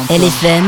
LFM,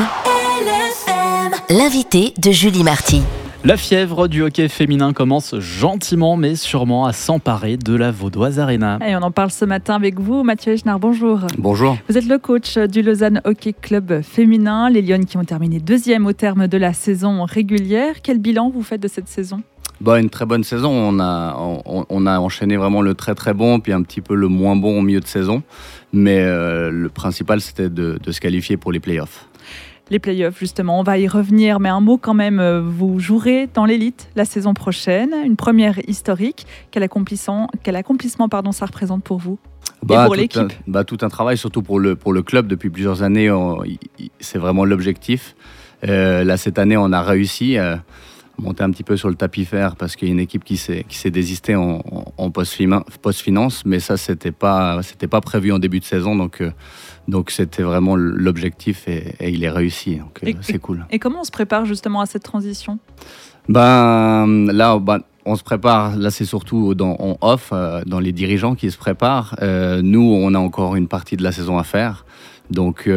l'invité de Julie Marty. La fièvre du hockey féminin commence gentiment mais sûrement à s'emparer de la Vaudoise Arena. Et on en parle ce matin avec vous, Mathieu Echenard, bonjour. Bonjour. Vous êtes le coach du Lausanne Hockey Club féminin, les Lyonnes qui ont terminé deuxième au terme de la saison régulière. Quel bilan vous faites de cette saison ? Une très bonne saison. On a enchaîné vraiment le très très bon, puis un petit peu le moins bon au milieu de saison. Mais le principal, c'était de se qualifier pour les playoffs. Les playoffs, justement, on va y revenir. Mais un mot quand même, vous jouerez dans l'élite la saison prochaine. Une première historique. Quel accomplissement ça représente pour vous ? Et pour l'équipe ? Tout un travail, surtout pour le club. Depuis plusieurs années, c'est vraiment l'objectif. Là, cette année, on a réussi à monter un petit peu sur le tapis vert parce qu'il y a une équipe qui s'est désistée en post-finance, mais ça, c'était pas prévu en début de saison, donc c'était vraiment l'objectif et il est réussi, donc c'est cool. Et comment on se prépare justement à cette transition ? Là, on se prépare, là c'est surtout en off, dans les dirigeants qui se préparent. Nous, on a encore une partie de la saison à faire, donc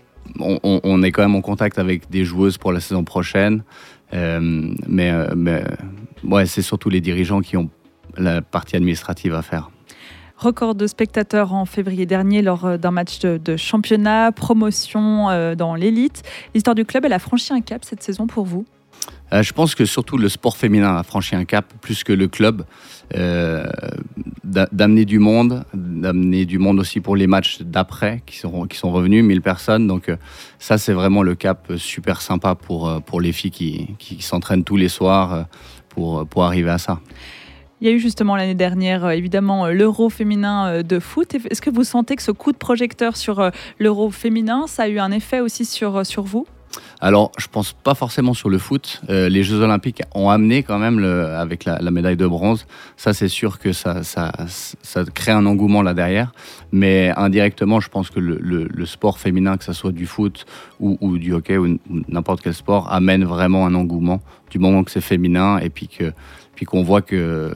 on est quand même en contact avec des joueuses pour la saison prochaine. Mais c'est surtout les dirigeants qui ont la partie administrative à faire. Record de spectateurs en février dernier lors d'un match de championnat, promotion dans l'élite. L'histoire du club, elle a franchi un cap cette saison pour vous ? Je pense que surtout le sport féminin a franchi un cap plus que le club. D'amener du monde aussi pour les matchs d'après qui sont revenus, 1000 personnes. Donc ça, c'est vraiment le cap super sympa pour les filles qui s'entraînent tous les soirs pour arriver à ça. Il y a eu justement l'année dernière, évidemment, l'Euro féminin de foot. Est-ce que vous sentez que ce coup de projecteur sur l'Euro féminin, ça a eu un effet aussi sur vous ? Alors, je pense pas forcément sur le foot. Les Jeux Olympiques ont amené quand même avec la médaille de bronze. Ça, c'est sûr que ça crée un engouement là derrière. Mais indirectement, je pense que le sport féminin, que ce soit du foot ou du hockey ou n'importe quel sport, amène vraiment un engouement du moment que c'est féminin et puis qu'on voit que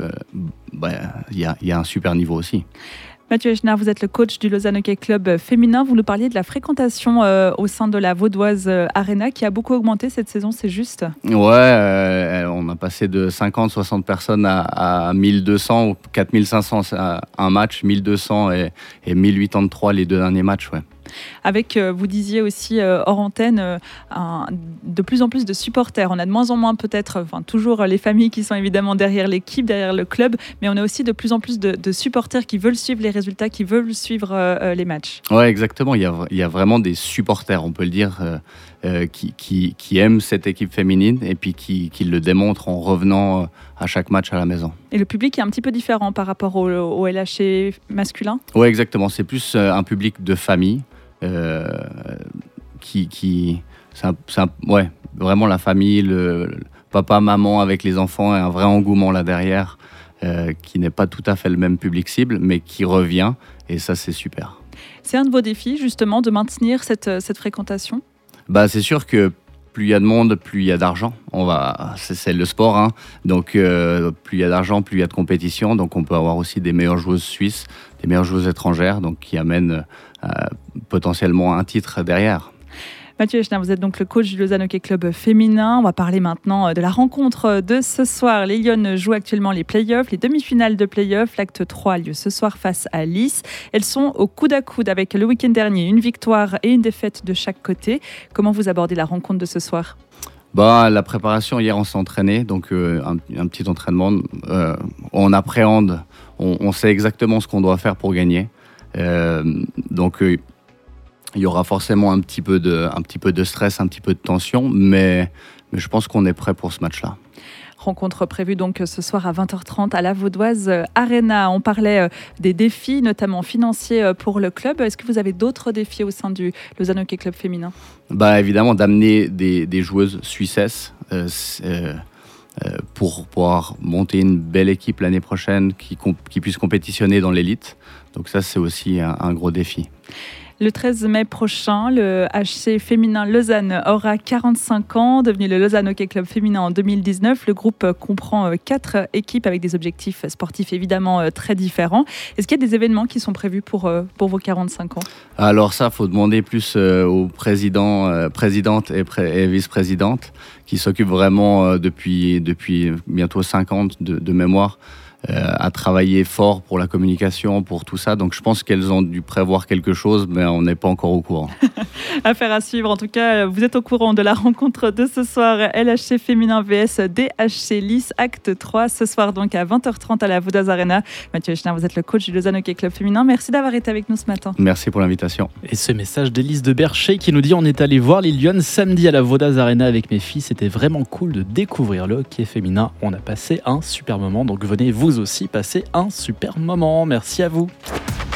y a un super niveau aussi. Mathieu Echenard, vous êtes le coach du Lausanne Hockey Club féminin. Vous nous parliez de la fréquentation au sein de la Vaudoise Arena qui a beaucoup augmenté cette saison, c'est juste ? Ouais, on a passé de 50-60 personnes à 1200 ou 4500 à un match, 1200 et 1083 les deux derniers matchs, ouais. Avec, vous disiez aussi hors antenne, de plus en plus de supporters. On a de moins en moins peut-être, toujours les familles qui sont évidemment derrière l'équipe, derrière le club, mais on a aussi de plus en plus de supporters qui veulent suivre les résultats, qui veulent suivre les matchs. Ouais, exactement. Il y a vraiment des supporters, on peut le dire, qui aiment cette équipe féminine et puis qui le démontrent en revenant à chaque match à la maison. Et le public est un petit peu différent par rapport au LHC masculin ? Ouais, exactement. C'est plus un public de famille. Vraiment la famille, le papa, maman avec les enfants et un vrai engouement là derrière qui n'est pas tout à fait le même public cible mais qui revient et ça c'est super. C'est un de vos défis justement de maintenir cette fréquentation ? C'est sûr que plus il y a de monde, plus il y a d'argent. C'est le sport, hein. Donc plus il y a d'argent, plus il y a de compétition. Donc on peut avoir aussi des meilleures joueuses suisses, des meilleures joueuses étrangères, donc qui amènent potentiellement un titre derrière. Mathieu Echenard, vous êtes donc le coach du Lausanne Hockey Club féminin. On va parler maintenant de la rencontre de ce soir. Les Lyonnes jouent actuellement les playoffs, les demi-finales de playoffs. L'acte 3 a lieu ce soir face à Lys. Elles sont au coude à coude avec le week-end dernier, une victoire et une défaite de chaque côté. Comment vous abordez la rencontre de ce soir ? La préparation, hier on s'est entraîné, donc un petit entraînement. On appréhende, on sait exactement ce qu'on doit faire pour gagner. Il y aura forcément un petit peu de stress, un petit peu de tension, mais je pense qu'on est prêt pour ce match-là. Rencontre prévue donc ce soir à 20h30 à la Vaudoise Arena. On parlait des défis, notamment financiers pour le club. Est-ce que vous avez d'autres défis au sein du Lausanne Hockey Club féminin ? Évidemment, d'amener des joueuses suissesses pour pouvoir monter une belle équipe l'année prochaine qui puisse compétitionner dans l'élite. Donc ça, c'est aussi un gros défi. Le 13 mai prochain, le HC féminin Lausanne aura 45 ans, devenu le Lausanne Hockey Club féminin en 2019. Le groupe comprend 4 équipes avec des objectifs sportifs évidemment très différents. Est-ce qu'il y a des événements qui sont prévus pour vos 45 ans ? Alors ça, il faut demander plus aux présidentes et vice-présidentes qui s'occupent vraiment depuis bientôt 5 ans de mémoire à travailler fort pour la communication, pour tout ça. Donc je pense qu'elles ont dû prévoir quelque chose, mais on n'est pas encore au courant. Affaire à suivre. En tout cas, vous êtes au courant de la rencontre de ce soir, LHC féminin vs DHC Lys, acte 3, ce soir donc à 20h30 à la Vaudoise Arena. Mathieu Echner, vous êtes le coach du Lausanne Hockey Club féminin. Merci d'avoir été avec nous ce matin. Merci pour l'invitation. Et ce message d'Élise de Bercher qui nous dit: on est allé voir les Lyon samedi à la Vaudoise Arena avec mes filles. C'était vraiment cool de découvrir le hockey féminin. On a passé un super moment, donc venez vous aussi passer un super moment. Merci à vous.